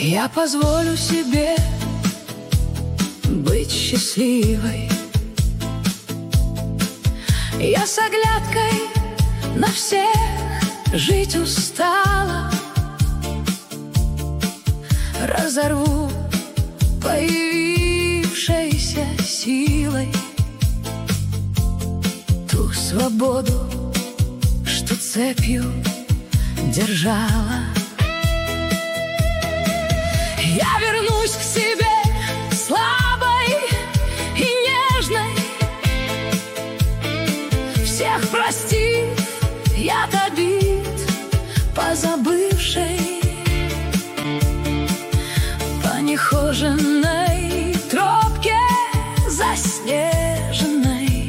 Я позволю себе быть счастливой. Я с оглядкой на всех жить устала. Разорву появившейся силой ту свободу, что цепью держала. Я вернусь к себе слабой и нежной, всех простив я от обид позабывшей. По нехоженной тропке заснеженной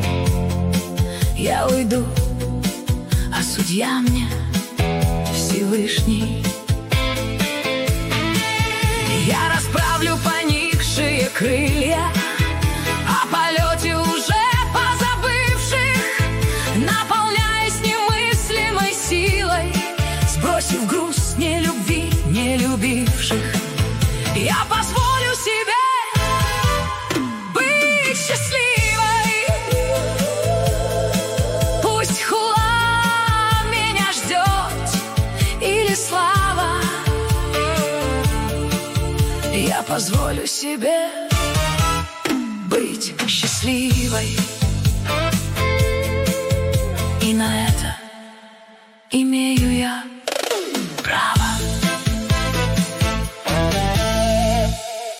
я уйду, а судья мне Всевышний. Я расправлю поникшие крылья о полете уже позабывших, наполняясь немыслимой силой, сбросив груз нелюбви нелюбивших. Я позволю себе быть счастливой. Пусть хула меня ждет или слава, я позволю себе быть счастливой.